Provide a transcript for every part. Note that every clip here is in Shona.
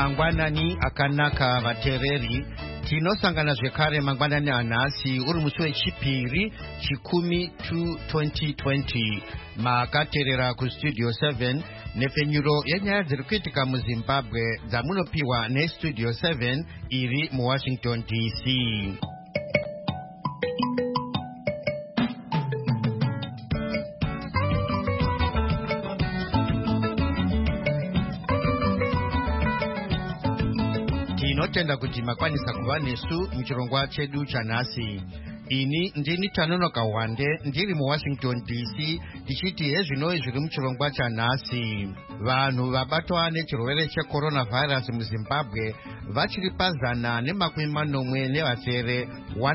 mangwanani akanaka vatereri tinosangana zvekare mangwanani anhasi uri musi wechipiri chikumi 2020 makaterera kustudio 7 nepfenyuro yenyaya dziri kuitika muzimbabwe dzamunopiwa nestudio 7 iri muwashington dc. tinotenda kuti makwanisa kuva nesu muchirongwa chedu chanhasi. ini ndini Tanonoka Wande ndiri muwashington dc tichiti hezvinoi zviri muchirongwa chanhasi. vanhu vabatwa nechirwere checoronavirus muzimbabwe vachiri pazana nemakumi manomwe nevasere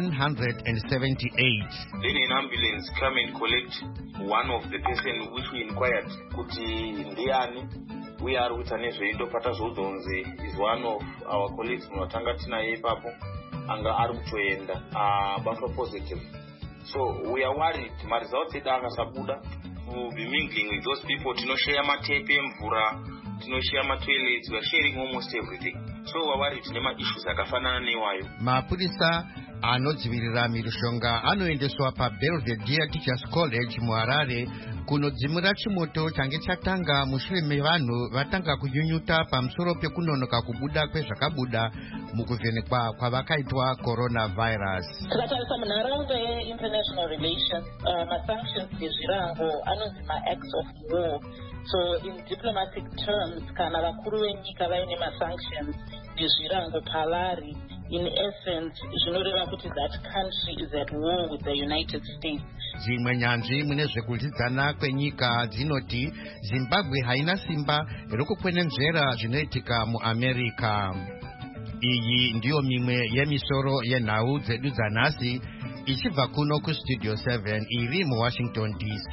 178. Then an ambulance come and collect one of the person which we inquired kuti ndiani uye ari kuita nezveindopata zvoudhonzi is one of our colleagues munotanga tinaye ipapo anga ari kutoenda abatwa positive. So we are worried maresults edu akasabuda to be mingling with those people. Tinoshare matepe emvura, tinoshare matoilets, we are sharing almost everything. So we are worried nema issues akafanana newayo. mapurisa anodzivirira mhirizhonga anoendeswa paBelvedere Teachers College muHarare kunodzimura chimoto change chatanga mushure mevanhu vatanga kunyunyuta pamusoro pekunonoka kubuda kwezvakabuda mukuvhenekwa kwavakaitwa coronavirus. Takatarisa munharaunda ye-international relations, masanctions ezvirango anonzi ma-acts of war. So in diplomatic terms, kana vakuru venyika vaine masanctions ezvirango pavari, in essence, zvinoreva kuti that country is at war with the United States. dzimwe nyanzvi mune zvekudzidzana kwenyika dzinoti zimbabwe haina simba rekukwenenzvera zvinoitika muamerica. iyi ndiyo mimwe yemisoro yenhau dzedu dzanhasi ichibva kuno kustudio 7 iri muwashington dc.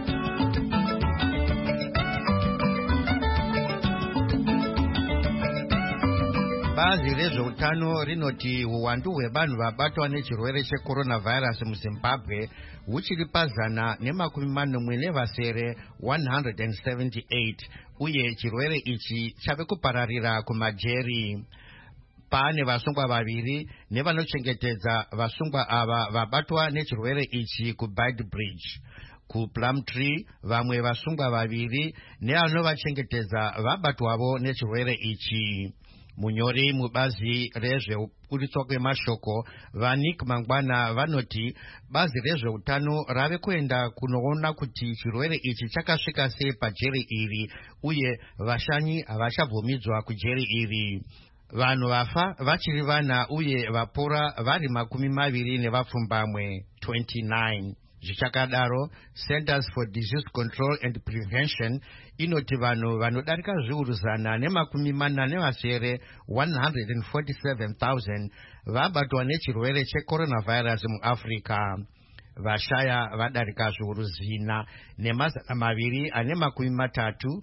bazi rezveutano rinoti uwandu hwevanhu vabatwa nechirwere checoronavirus muzimbabwe huchiri pazana nemakumi manomwe nevasere 178 uye chirwere ichi chave kupararira kumajeri. pane vasungwa vaviri nevanochengetedza vasungwa ava vabatwa nechirwere ichi kuBeitbridge. kuPlumtree vamwe vasungwa vaviri neanovachengetedza vabatwavo nechirwere ichi. munyori mubazi rezvekuritswa kwemashoko vaNick Mangwana vanoti bazi rezveutano rave kuenda kunoona kuti chirwere ichi chakasvika sei pajeri iri uye vashanyi havachabvumidzwa kujeri iri. vanhu vafa vachiri vana uye vapora vari 20 nevapfumbamwe 29. zvichakadaro Centers for Disease Control and Prevention inoti vanhu vanodarika zviuru 140 nevasere 147,000 vabatwa nechirwere checoronavirus muAfrica. vashaya vadarika zviuru 1,230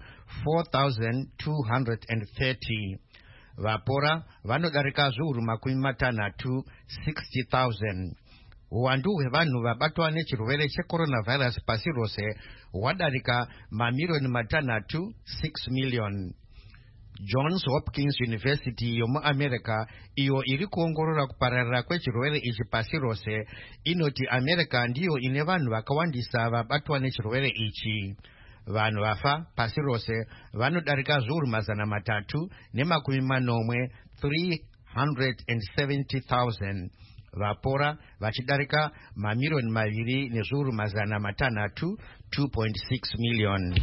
4,230. vapora vanodarika zviuru 60,000 60,000. uwandu hwevanhu vabatwa nechirwere checoronavirus pasi rose hwadarika mamirioni 6 million. Johns Hopkins University yomuamerica iyo iri kuongorora kupararira kwechirwere ichi pasi rose inoti america ndiyo ine vanhu vakawandisa vabatwa nechirwere ichi. vanhu vafa pasi rose vanodarika zviuru 340 370,000. vapora vachidarika mamirioni 2 nezviuru 600 2.6 million.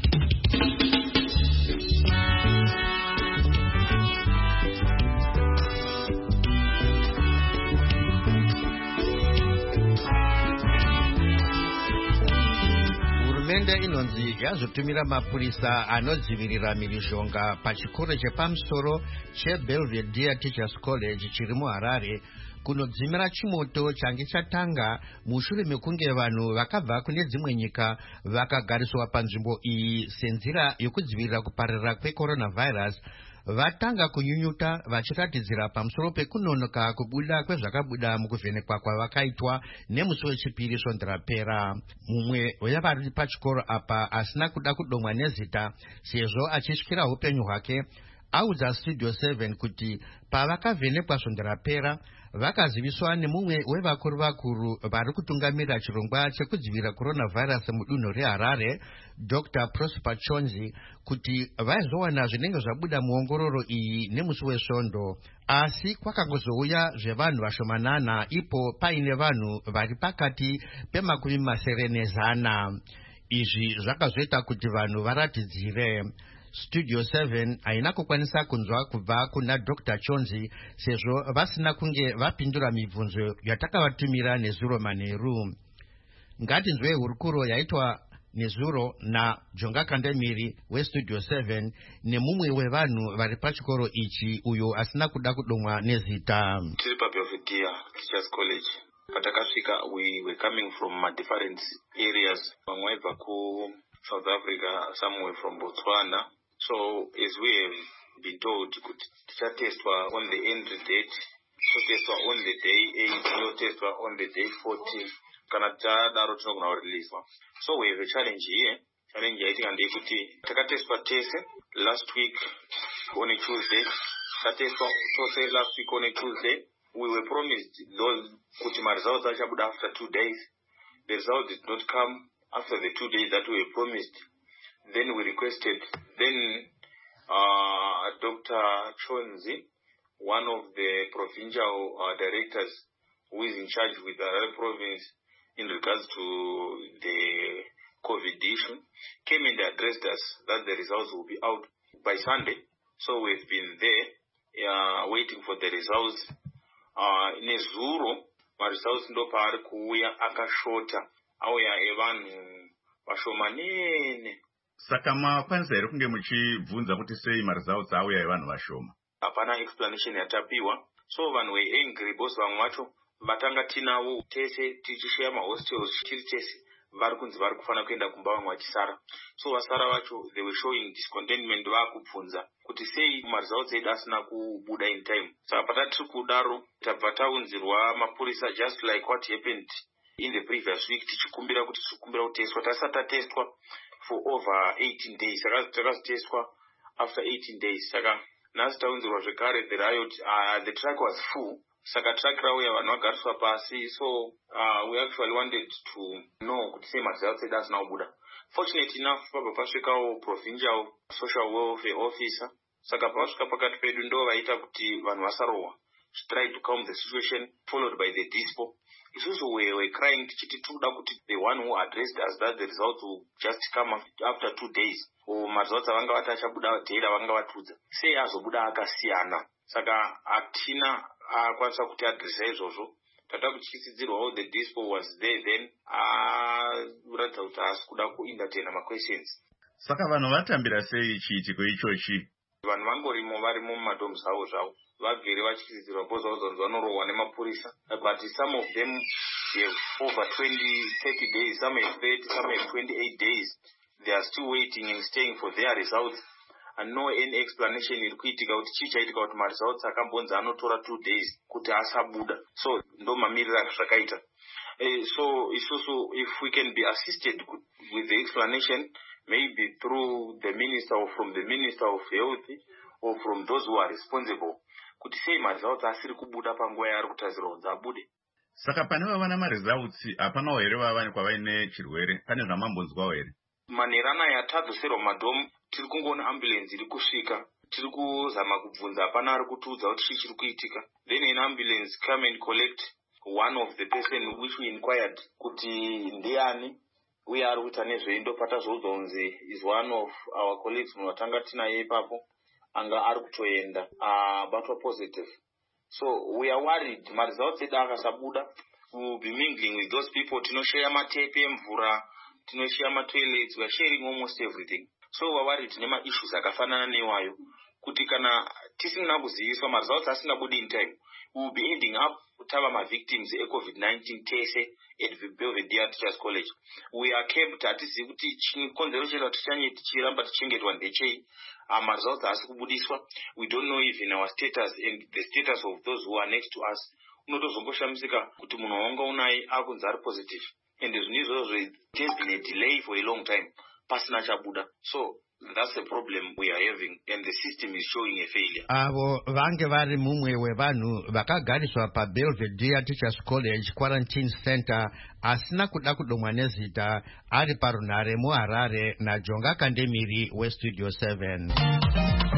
hurumende inonzi yazotumira mapurisa anodzivirira mhirizhonga pachikoro chepamusoro cheBelvedere Teachers College chiri muHarare kunodzimira chimoto change chatanga mushure mekunge vanhu vakabva kune dzimwe nyika vakagariswa panzvimbo iyi senzira yokudzivirira kupararira kwecoronavirus vatanga kunyunyuta vachiratidzira pamusoro pekunonoka kubuda kwezvakabuda mukuvhenekwa kwavakaitwa nemusi wechipiri svonzerapera. mumwe wevari pachikoro apa asina kuda kudomwa nezita sezvo achisvikira upenyu hwake audza Studio 7 kuti pavakavhenekwa zvonderapera vakaziviswa nemumwe wevakuru vari kutungamira chirongwa chekudzivirira coronavirus mudunhu reHarare, Dr. Prosper Chonzi, kuti vaizowana zvinenge zvabuda muongororo iyi nemusi wesvondo, asi kwakangozouya zvevanhu vashomanana ipo paine vanhu vari pakati pemakumi masere nezana. Izvi zvakazoita kuti vanhu varatidzire. Studio 7 haina kukwanisa kunzwa kubva kuna Dr. Chonzi sezvo vasina kunge vapindura mibvunzo yatakavatumira nezuro manheru. Ngatinzwe hurukuro yaitwa nezuro naJonga Kandemiri weStudio 7 nemumwe wevanhu vari pachikoro ichi uyo asina kuda kudomwa nezita. Tiri paBelvedere Teachers College. Patakasvika, we were coming from different areas. Vamwe vaibva South Africa, some were from Botswana. So as we have been told, tichatestwa on the end date, totestwa on the day 8, totestwa on the day 14. Kana tadaro tinogona kureleaswa. So we have a challenge here. Challenge yaitika ndeyekuti takatestwa tese last week on a Tuesday. Tatestwa tose last week on a Tuesday. We were promised those kuti my results achabuda after 2 days. The result did not come after the 2 days that we were promised. Then we requested, Dr. Chonzi, one of the provincial directors who is in charge with the Harare province in regards to the COVID issue, came and addressed us that the results will be out by Sunday. So we've been there waiting for the results. Nezuro, my results ndo paari kuuya akashota, auya evanhu vashomanene. Saka makwanisa here kunge muchibvunza kuti sei maresults auya evanhu vashoma? Hapana explanation yatapiwa. So vanhu were angry boss vamwe vacho vatanga tinavo tese tichishare mahostels tiri tese vari kunzi vari kufana kuenda kumba vamwe vachisara. So vasara vacho they were showing discontentment, vaakubvunza kuti sei maresults edu asina kubuda in time. Saka patati kudaro tabva taunzirwa mapurisa just like what happened in the previous week, tichikumbira kuti tikumbira kutestwa. Tasati tatestwa for over 18 days. Saka takazotestwa after 18 days. Saka nhasi taunzirwa zvekare the riot, the track was full. Saka track rauya vanhu vagariswa pasi. So we actually wanted to know kuti sei maresults edu asina kubuda. Fortunately enough, pabva pasvikawo provincial social welfare officer. Saka pasvika pakati pedu ndo vaita kuti vanhu vasarohwa. She tried to calm the situation, followed by the dispo. Isusu we were crying tichiti toda kuti the one who addressed us that the results will just come after 2 days. Maresults avanga vati achabuda dhera vanga vatudza. Sei azobuda akasiyana. Saka hatina akwanisa kuti adressa izvozvo. Tata kutyisidzirwawo the dispo was there then uratidza kuti haasi kuda kuentertaina ma-questions. Saka vanhu vatambira sei chiitiko ichochi? Vanhu vangorimo varimo mumadoms avo zvavo. Vagere vatyisidzirwa because vazonzi vanorohwa nemapurisa. But some of them have over 20-30 days, some have 30, some have 28 days. They are still waiting and staying for their results. And no any explanation iri kuitika kuti chii chaitika kuti maresults akambonzi anotora 2 days kuti asabuda. So ndo mamiriro azvakaita. So isusu if we can be assisted with the explanation, maybe through the minister or from the minister of health or from those who are responsible, kuti sei maresults asiri kubuda panguva yaari kutarisirwa kunzi abude. Saka pane vavana maresults hapanawo here vavawanikwa vaine chirwere? Pane zvamambonzwawo here? Manerana yatadzoserwa mumadhomu tiri kungoona ambulance iri kusvika. Tiri kuzama kubvunza hapana ari kutiudza kuti chii chiri kuitika. Then an ambulance come and collect one of the person which we inquired kuti ndiani uye ari kuita nezvei. Ndopata zvozonzi is one of our colleagues munotanga tinaye ipapo anga ari kutoenda abatwa positive. So we are worried maresults edu akasabuda, we will be mingling with those people. Tinoshare matepe emvura, tinoshare matoilets, we are sharing almost everything. So we are worried nema issues akafanana newayo kuti kana tisina kuziviswa maresults asingabudi in time, we will be ending up kutava ma-victims e-COVID-19 tese at Belvedere Teachers College. We are kept hatizivi kuti chikonzero chedu tichiramba tichengetwa ndechei. Maresults haasi kubudiswa. We don't know even our status and the status of those who are next to us. Unotozomboshamisa kuti munhu wanga unaye akunzi ari positive. And zvinhu izvozvo it has been a delay for a long time. Pasina chabuda. So That's the problem we are having, and the system is showing a failure. Avo vange vari mumwe wevanhu vakagariswa paBelvedere Teachers College Quarantine Center asina kuda kudomwa nezita ari parunhare muHarare naJonga Kandemiri weStudio 7.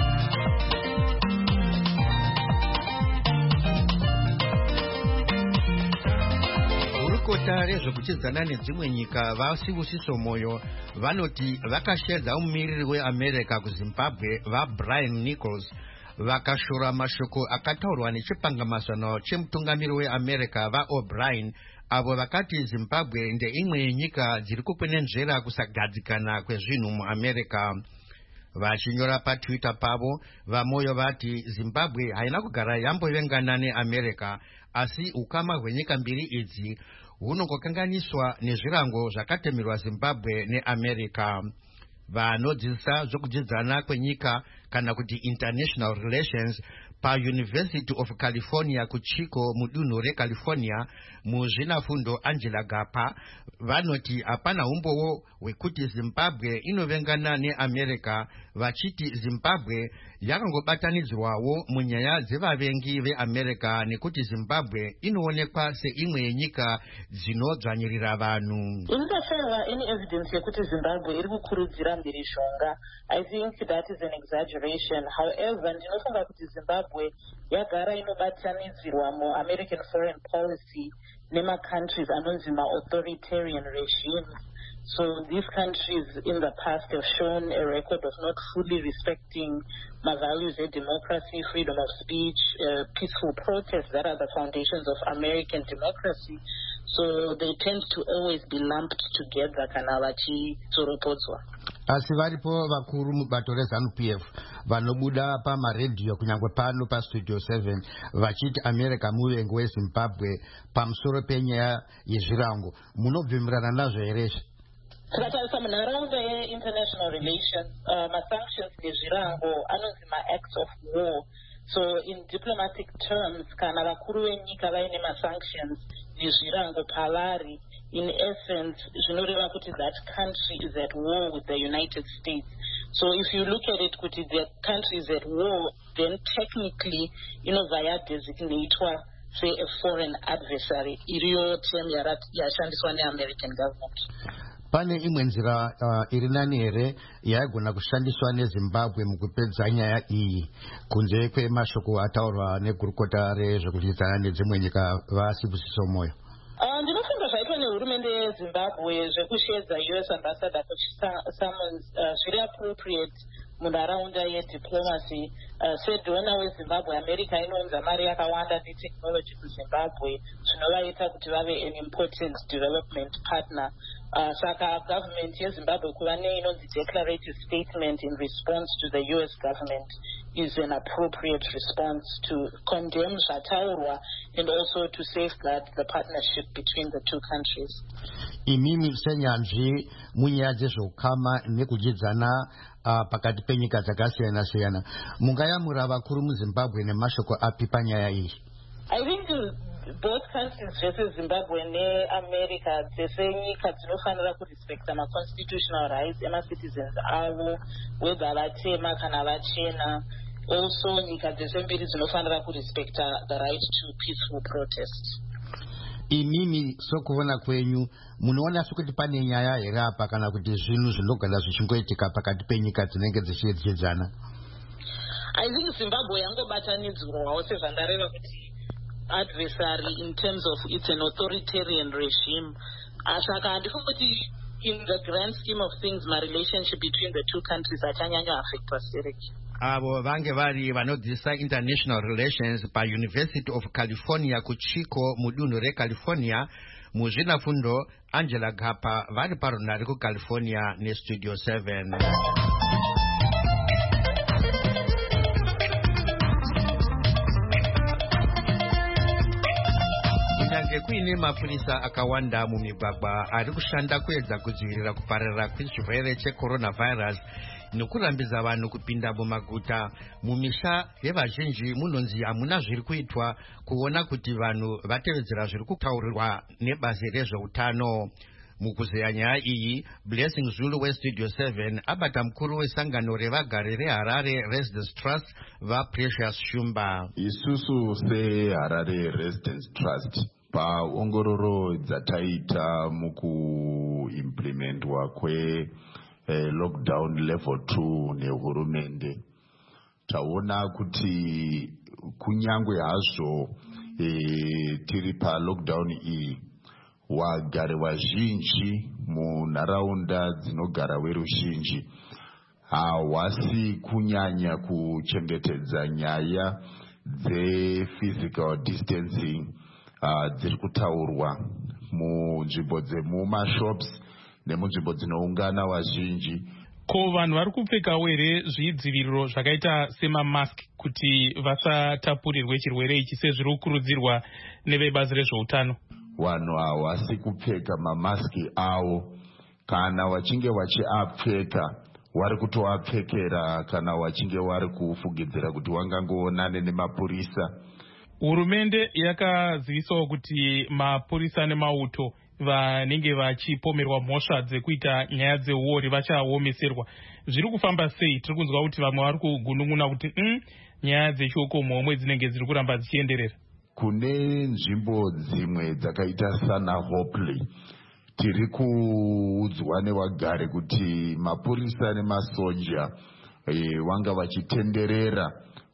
Kota rezvekuchidzana nedzimwe nyika vaSibusiso Moyo vanoti vakashedza mumiriri weAmerica kuZimbabwe vaBrian Nichols vakashora mashoko akataurwa nechipangamasano chemutungamiri weAmerica vaO'Brien avo vakati Zimbabwe ndeimwe yenyika dziri kukwenenzvera kusagadzikana kwezvinhu muAmerica. Vachinyora paTwitter pavo vaMoyo vati Zimbabwe haina kugara yambovengana neAmerica asi ukama hwenyika mbiri idzi hunongokanganiswa nezvirango zvakatemerwa Zimbabwe neAmerica. Vanodzidzisa zvokudzidzana kwenyika kana kuti international relations paUniversity of California kuChico mudunhu reCalifornia muzvinafundo Angela Gapa vanoti hapana umbowo hwekuti Zimbabwe inovengana neAmerica, vachiti Zimbabwe yakangobatanidzwawo munyaya dzevavengi veAmerica nekuti Zimbabwe inoonekwa seimwe yenyika dzinodzvanyirira vanhu. Ingashayiwa any evidence yekuti Zimbabwe iri kukurudzira mhirizhonga. I think that is an exaggeration. However, ndinofunga kuti Zimbabwe yagara inobatanidzirwa muAmerican foreign policy nema-countries anonzi ma-authoritarian regimes. So these countries in the past have shown a record of not fully respecting my values of democracy, freedom of speech, peaceful protests that are the foundations of American democracy. So they tend to always be lumped together kana vachitsoropodzwa. Asi varipo vakuru mubato reZANU-PF vanobuda pamaredhiyo kunyangwe pano paStudio 7 vachiti America muvengi weZimbabwe pamusoro penyaya yezvirango. Munobvumirana nazvo here? Tikatarisa munharaunda ye-international relations, ma-sanctions nezvirango anonzi ma-acts of war. So in diplomatic terms, kana vakuru venyika vaine ma-sanctions nezvirango pavari, in essence, zvinoreva kuti that country is at war with the United States. So if you look at it, kuti the country is at war, then technically, inobva yadesignatewa say a foreign adversary. Iriyo term yashandiswa neAmerican government. Pane imwe nzira iri nani here yaigona kushandiswa neZimbabwe mukupedza nyaya iyi kunze kwemashoko ataurwa negurukota rezvekuchidzana nedzimwe nyika vaSibusiso Moyo? Ndinofunga zvaitwa nehurumende yeZimbabwe zvekushedza US ambassador summons zviri appropriate munharaunda yediplomacy. Sedhona weZimbabwe America inounza mari yakawanda netechnology kuZimbabwe zvinovaita kuti vave an important development partner. Saka government yeZimbabwe kuva neinonzi declarative statement in response to the US government is an appropriate response to condemn zvataurwa and also to safeguard the partnership between the two countries. Imimi senyanzvi munyaya dzezveukama nekudzidzana pakati penyika dzakasiyana siyana mungayamura vakuru muZimbabwe nemashoko api panyaya iyi? I think both countries zvese Zimbabwe neAmerica dzese nyika dzinofanira kurespecta ma-constitutional rights ema-citizens avo whether vatema kana vachena. Also nyika dzese mbiri dzinofanira kurespecta the right to peaceful protest. Imimi sokuona kwenyu munoona sekuti pane nyaya here apa kana kuti zvinhu zvinogara zvichingoitika pakati penyika dzinenge dzichiedzedzana? I think Zimbabwe yangobatanidzirwawo sezvandareva kuti adversary in terms of it's an authoritarian regime. Saka handifungi kuti in the grand scheme of things my relationship between the two countries achanyanya affectwa sereki. Avo vange vari vanodzidzisa international relations paUniversity of California kuChico mudunhu reCalifornia muzvinafundo Angela Gapa vari parunhare kuCalifornia neStudio 7. Kuine mapurisa akawanda mumigwagwa ari kushanda kuedza kudzivirira kupararira kwechirwere cheCoronavirus nokurambidza vanhu kupinda mumaguta. Mumisha yevazhinji munonzi hamuna zviri kuitwa kuona kuti vanhu vatevedzera zviri kutaurirwa nebazi rezveutano. mukuzeya nyaya iyi Blessing Zulu westudio 7 abata mkuru wesangano revagari reHarare Residence Trust vaPrecious Shumba. Isusu seHarare Residence Trust paongororo dzataita mukuimplementwa lockdown level 2 nehurumende taona kuti kunyangwe hazvo tiri lockdown iyi wagari wazhinji munharaunda dzinogara weruzhinji hawasi kunyanya kuchengetedza nyaya dzephysical distancing dziri kutaurwa munzvimbo dzemumashops nemunzvimbo dzinoungana vazhinji. Ko vanhu vari kupfekawo here zvidziviriro zvakaita semamask kuti vasatapurirwe chirwere ichi sezviri kukurudzirwa nevebazi rezveutano? Vanhu havasi kupfeka mamaski avo. Kana vachinge vachiapfeka vari kutoapfekera kana vachinge vari kufugidzira kuti vangangoonane nemapurisa. Hurumende yakazivisawo kuti mapurisa nemauto vanenge vachipomerwa mhosva dzekuita nyaya dzeuori vachaomeserwa. Zviri kufamba sei? Tiri kunzwa kuti vamwe vari kugunun'una kuti nyaya dzechiukomhomwe dzinenge dziri kuramba dzichienderera. Kune nzvimbo dzimwe dzakaita sana Hopley tiri kuudzwa nevagari kuti mapurisa nemasoja vanga vachitenderera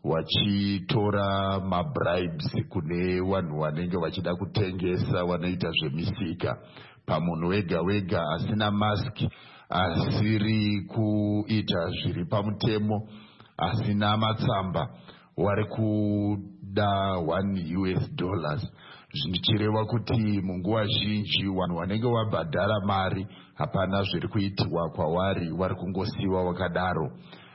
vachitora mabribes kune vanhu vanenge vachida kutengesa vanoita zvemisika pamunhu wega wega asina mask, asiri kuita zviri pamutemo, asina matsamba, vari kuda $1 zvichireva kuti munguva zhinji vanhu vanenge vabhadhara mari hapana zviri kuitiwa kwavari, vari kungosiyiwa wakadaro.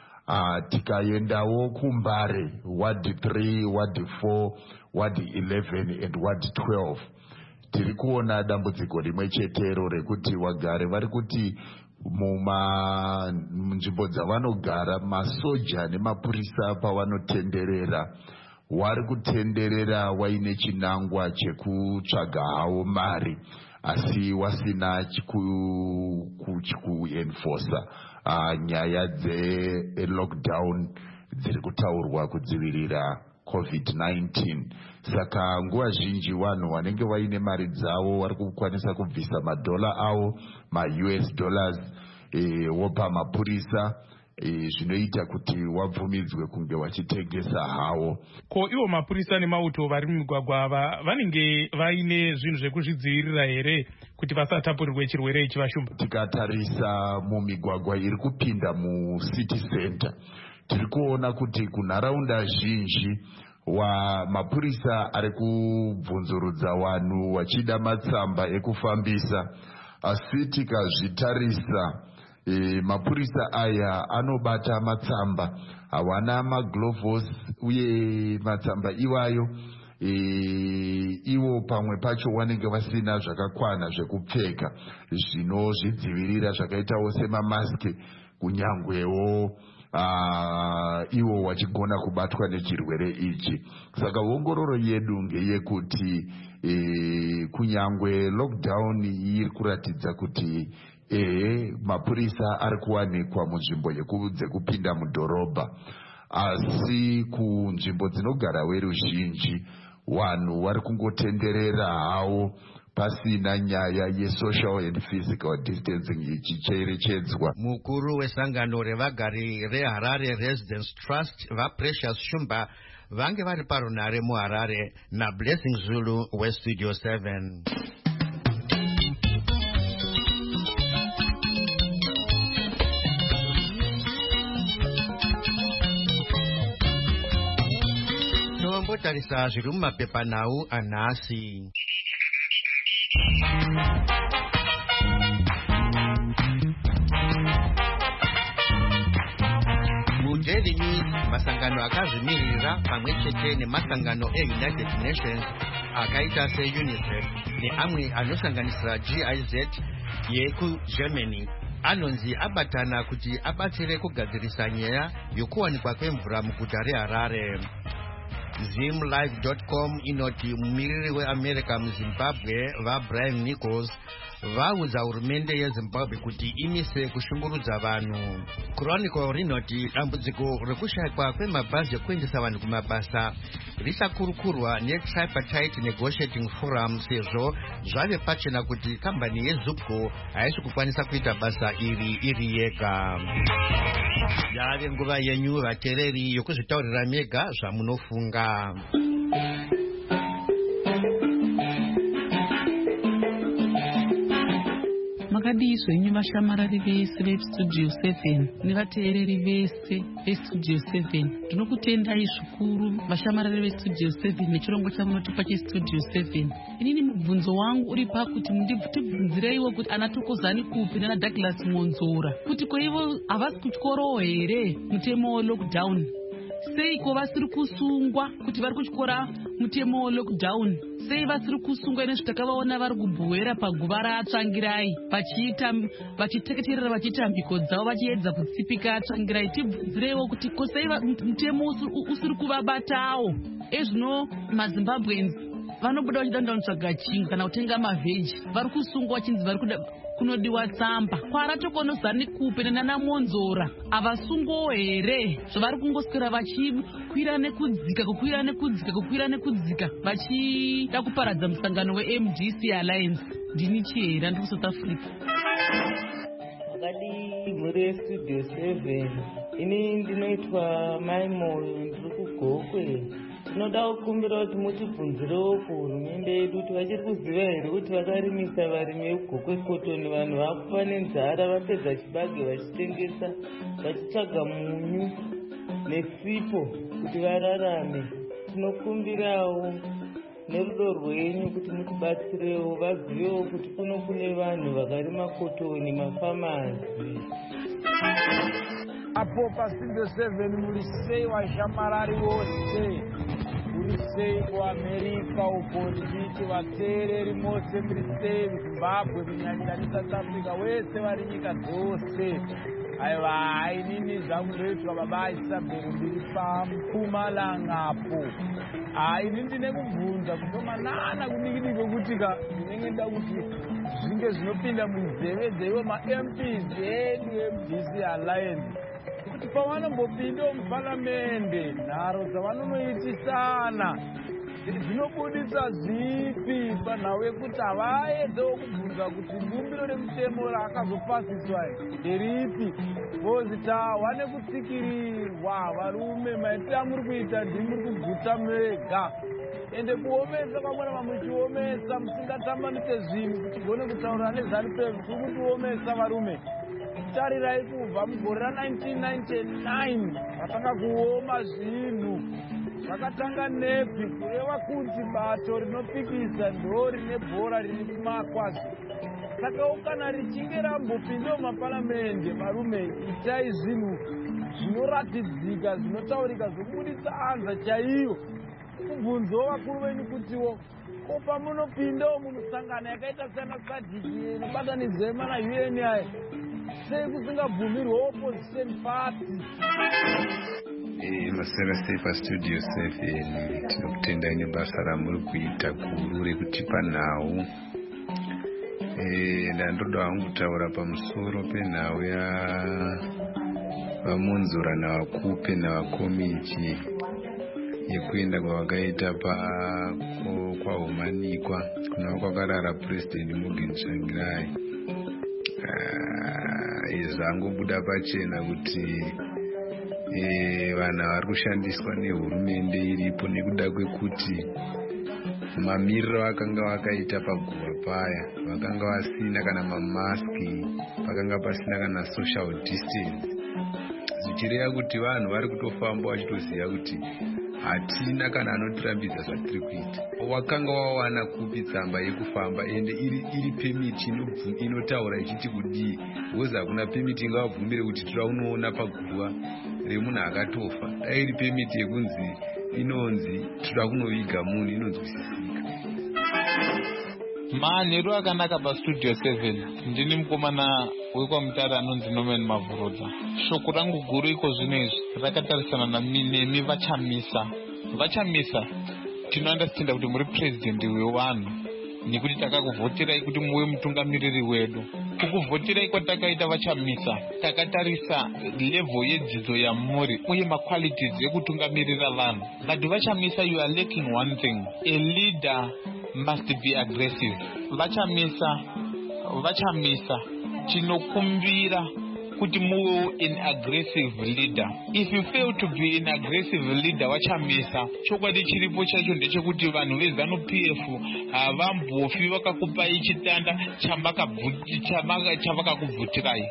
Tikaendawo kuMbare ward 3, ward 4, ward 11 and ward 12 tiri kuona dambudziko rimwe chetero rekuti vagari vari kuti munzvimbo dzavanogara masoja nemapurisa pavanotenderera vari kutenderera waine chinangwa chekutsvaga havo mari asi wasina kuenforsa nyaya dzelockdown dziri kutaurwa kudzivirira COVID-19. Saka nguva zhinji vanhu vanenge vaine mari dzavo vari kukwanisa kubvisa madola avo, US dollars, wopa mapurisa, zvinoita kuti wabvumidzwe kunge vachitengesa havo. Ko ivo mapurisa nemauto vari mumigwagwa ava vanenge vaine zvinhu zvekuzvidzivirira here kuti vasatapurirwe chirwere ichi Vashumba? Tikatarisa mumigwagwa iri kupinda mucity center tiri kuona kuti kunharaunda zhinji mapurisa ari kubvunzurudza vanhu vachida matsamba ekufambisa, asi tikazvitarisa mapurisa aya anobata matsamba, hawana maglovos uye matsamba iwayo ivo pamwe pacho vanenge vasina zvakakwana zvekupfeka zvinozvidzivirira zvakaitawo semamaski, kunyangwewo ivo vachigona kubatwa nechirwere ichi. Saka ongororo yedu ngeyekuti kunyangwe lockdown iri kuratidza kuti mapurisa ari kuwanikwa munzvimbo dzekupinda mudhorobha, asi kunzvimbo dzinogara veruzhinji vanhu vari kungotenderera havo pasina nyaya yesocial and physical distancing ichicherechedzwa. Mukuru wesangano revagari reHarare Residence Trust vaPrecious Shumba vange vari parunare muHarare naBlessing Zulu westudio 7. Tombotarisa zviri mumapepanhau anhasi. Mudaily News, masangano akazvimirira pamwe chete nemasangano eUnited Nations akaita seUNICEF neamwe anosanganisira GIZ yekuGermany anonzi abatana kuti abatsire kugadzirisa nyaya yokuwanikwa kwemvura muguta reHarare. zimlive.com inoti mumiriri weamerica muzimbabwe vabrian nichols vaudza hurumende yezimbabwe kuti imise kushungurudza vanhu. Chronicle rinoti dambudziko rekushayikwa kwemabhazi ekuendesa vanhu kumabasa richakurukurwa netripartite negotiating forum sezvo zvave pachena kuti kambani yezupco haisi kukwanisa kuita basa iri yega. Yave nguva yenyu vateereri yokuzvitaurira mega zvamunofunga. Makadii zvenyu vashamarari vese vestudio 7 nevateereri vese vestudio 7. Ndinokutendai zvikuru vashamarari vestudio 7 nechirongo chamunotipa chestudio 7. Inini mubvunzo wangu uri pakuti mundibvunzireiwo kuti ana Thokozani Kupi nana Douglas Monzora kuti koivo havasi kutyorowo here mutemo welockdown. Seiko vasiri kusungwa kuti vari kutyora mutemo welockdown? Sei vasiri kusungwa nezvitakavaona vari kubhuhwera paguva raatsvangirai vachiteketerera vachiita mbiko dzavo vachiedza kutsipika atsvangirai? Tibvunzireiwo kuti kosei mutemo usiri kuvabatawo. Ezvino maZimbabweans vanobuda vachida kuenda kunotsvaga chingwa kana kutenga mavheji, vari kusungwa vachinzi vari kuda kunodiwa tsamba. Kwara Thokozani Kupi nana Monzora havasungwawo here zvavari kungoswera vachikwira nekudzika vachida kuparadza musangano weMDC Alliance? Ndini Chihera ndiri kuSouth Africa. Makadii muri Studio 7. Ini ndinoitwa Maimoyo, ndiri kuGokwe. Tinoda kukumbira kuti mutibvunzirewo kuhurumende yedu kuti vachiri kuziva here kuti vakarimisa varimi veGokwe Cotton vanhu vakufa nenzara vapedza chibage vachitengesa vachitsvaga munyu nesipo kuti vararame. Tinokumbirawo nerudo rwenyu kuti mutibatsirewo vazivewo kuti kune vanhu vakarima kotoni mafamazi. Apo paStudio 7 muri sei vashamarari vose, muri sei kuAmerica uko ndichiti vateereri mose muri sei muZimbabwe munyanyira neSouth Africa wese vari nyika dzose. Aiwa hainini zvangu ndoitwa baba aisabhero ndiri paMpumalangapo. Ini ndine kubvunza kutomanana kudikidiki kwekutika ndinenge nda kuti zvinge zvinopinda munzeve dzeivo maMPs edu eMDC Alliance kuti pavanombopindawo muparamende nharo dzavanonoitisana dzinobudisa zipi panhau yekuti havaedzewo kubvunza kuti bumbiro remutemo rakazopasiswa nderipi, kozi tahwa nekutsikirirwa varume maitiro amuri kuita ndimuri kuguta mega ende kuomesa kwamwana muchiomesa musingatambanise zvinhu kuti gone kutaura nezanupeu kuri kutiomesa varume. Tarirai kubva mugore ra1999 vatanga kuoma zvinhu vakatanga nepi kureva kuti bato rinopikisa ndo rine bhora riri kumakwazi. Saka kana richinge rambopindawo maparamende varume itai zvinhu zvinoratidzika zvinotaurika zvokubudisa anza chaiyo. Kubvunzawo vakuru venyu kutiwo ko pamunopindawo mumusangano yakaita sana SADC inobatanidza na UN aya sei kusingabvumirwa opposition party? Masera sei paStudio 7 tinokutendai nebasa ramuri kuita guru rekutipa nhau. Ndandoda hangu kutaura pamusoro penhau yavaMonzora navaKupi navakomiti yekuenda kwavakaita kwahumanikwa kuna kwakarara President Morgan Tsvangirai. Zvangobuda pachena kuti vanhu vari kushandiswa nehurumende iripo nekuda kwekuti mamiriro vakanga vakaita paguva paya vakanga vasina kana mamaski, pakanga pasina kana social distance, zvichireva kuti vanhu vari kutofamba vachitoziva kuti hatina kana anotirambidza zvatiri kuita. Wakanga wawana kupi tsamba yekufamba ende iri pemiti inotaura ichiti kudii, because hakuna pemiti ingavabvumire kuti tiraunoona paguva remunhu akatofa. Dai iri pemiti yekunzi inonzi tira kunoviga munhu inonzwisisika. Manheru akanaka paStudio 7. Ndini mukomana wekwamutare anonzi Norman Mavhurudza. Shoko rangu guru iko zvino izvi rakatarisana nemi vachamisa vachamisa tinoandastenda kuti muri purezidendi wevanhu nekuti takakuvhoterai kuti muve mutungamiriri wedu. Kukuvhoterai kwatakaita vachamisa takatarisa level yedzidzo yamuri uye maqualities ekutungamirira vanhu. But vachamisa you are lacking one thing. A leader must be aggressive. Vachamisa tinokumbira kuti muve an aggressive leader. If you fail to be an aggressive leader vachamisa, chokwadi chiripo chacho ndechekuti vanhu vezanu PF havambofi vakakupai chitanda chavakakubvutirai.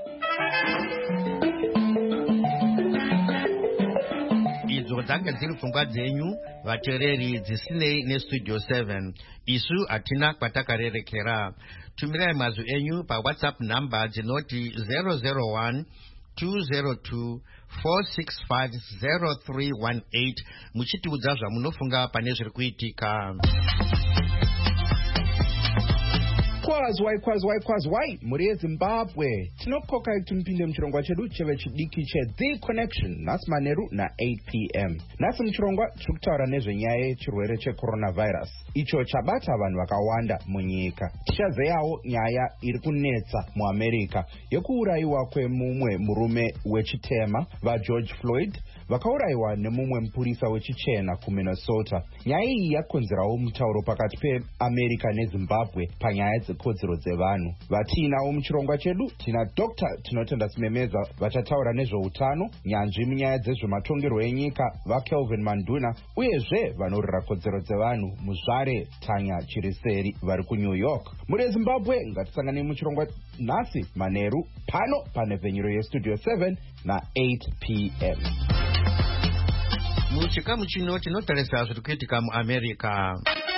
Idzo dzanga dziri pfungwa dzenyu vateereri dzisinei nestudio 7. Isu hatina kwatakarerekera. Tumirai mazwi enyu paWhatsApp namba dzinoti 001 202 465 muchitiudza zvamunofunga pane zviri kuitika. Kwazwai muri yeZimbabwe tinokoka kuti mupinde muchirongwa chedu cheve chidiki cheThe Connection nhasi manheru na8 p.m. Nhasi muchirongwa tiri kutaura nezvenyaya yechirwere checoronavirus icho chabata vanhu vakawanda munyika. Tichazeyawo nyaya iri kunetsa muAmerica yekuurayiwa kwemumwe murume wechitema vaGeorge Floyd vakaurayiwa nemumwe mupurisa wechichena kuMinnesota. Nyaya iyi yakonzerawo mutauro pakati peAmerica neZimbabwe panyaya dzekodzero dzevanhu. Vatiinawo muchirongwa chedu tina Dr. Tinotenda Simemeza vachataura nezveutano, nyanzvi munyaya dzezvematongerwo enyika vaKelvin Manduna uyezve vanorwira kodzero dzevanhu muZvare Tanya Chiriseri vari kuNew York. Muri Zimbabwe ngatisangane muchirongwa nhasi manheru pano pane vhenyuro yestudio 7 na8 p.m. Muchikamu chino tinotarisa zviri kuitika muAmerica.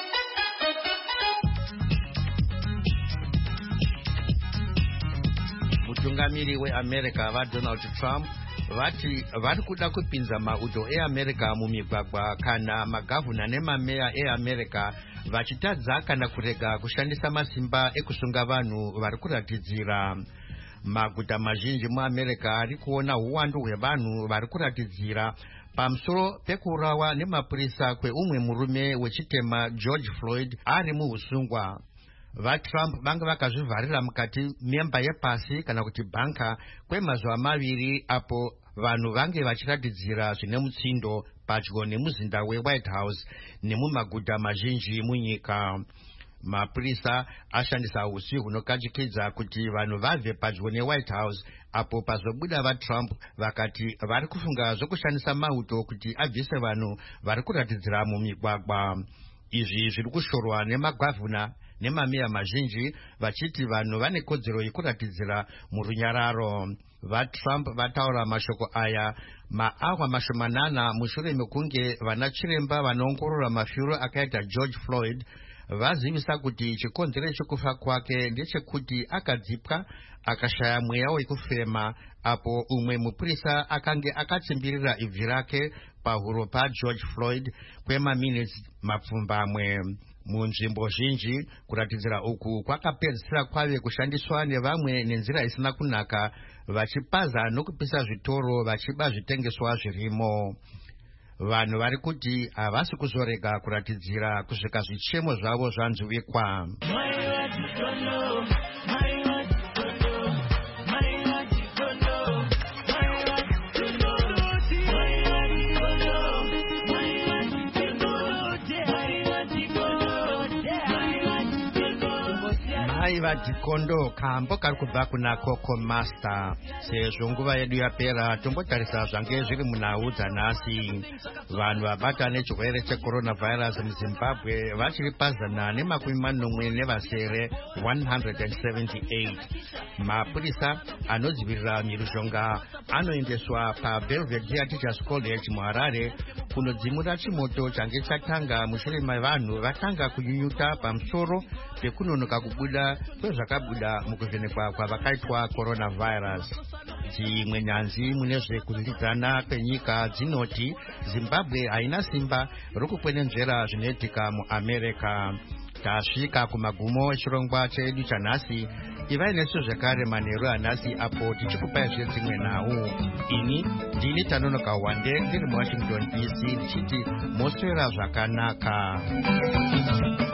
Mutungamiri weAmerica vaDonald Trump vati vari kuda kupinza mauto eAmerica mumigwagwa kana magavhuna nemameya eAmerica vachitadza kana kurega kushandisa masimba ekusunga vanhu vari kuratidzira. Maguta mazhinji muAmerica ari kuona uwandu hwevanhu vari kuratidzira pamusoro pekurawa nemapurisa kweumwe murume wechitema George Floyd ari muusungwa. VaTrump vanga vakazvivharira mukati memba yepasi kana kuti bhanka kwemazuva maviri apo vanhu vange vachiratidzira zvine mutsindo padyo nemuzinda weWhite House nemumaguta mazhinji munyika. Mapurisa ashandisa usi hunokachikidza kuti vanhu vabve padyo neWhite House apo pazobuda vaTrump vakati vari kufunga zvokushandisa mauto kuti abvise vanhu vari kuratidzira mumigwagwa. Izvi zviri kushorwa nemagavhuna nemameya mazhinji vachiti vanhu vane kodzero yekuratidzira murunyararo. VaTrump vataura mashoko aya maawa mashomanana mushure mekunge vana chiremba vanoongorora mafiro akaita George Floyd vazivisa kuti chikonzero chekufa kwake ndechekuti akadzipwa akashaya mweya wekufema apo umwe mupurisa akange akatsimbirira ibvi rake pahuro paGeorge Floyd kwemaminutes mapfumbamwe. Munzvimbo zhinji kuratidzira uku kwakapedzisira kwave kushandiswa nevamwe nenzira isina kunaka vachipaza nokupisa zvitoro vachiba zvitengeswa zvirimo. Vanhu vari kuti havasi kuzorega kuratidzira kusvika zvichemo zvavo zvanzwikwa. Aiva Dikondo kambo kari kubva kuna Coco Master. Sezvo nguva yedu yapera tombotarisa zvange zviri munhau dzanhasi. Vanhu vabata nechirwere checoronavirus muZimbabwe vachiri pazana nemakumi manomwe nevasere 178. Mapurisa anodzivirira mhirizhonga anoendeswa paBelvedere Teachers College muHarare kunodzimura chimoto change chatanga mushure mavanhu vatanga kunyunyuta pamusoro pekunonoka kubuda kwezvakabuda mukuvhenekwa kwavakaitwa coronavirus. Dzimwe nyanzvi mune zvekudyidzana kwenyika dzinoti Zimbabwe haina simba rokukwenenzvera zvinoitika muAmerica. Tasvika kumagumo echirongwa chedu chanhasi. ivai nesu zvakare manheru anhasi apo tichikupai zvedzimwe nhau. Ini ndini Tanonoka Wande ndiri muWashington DC ndichiti moswera zvakanaka.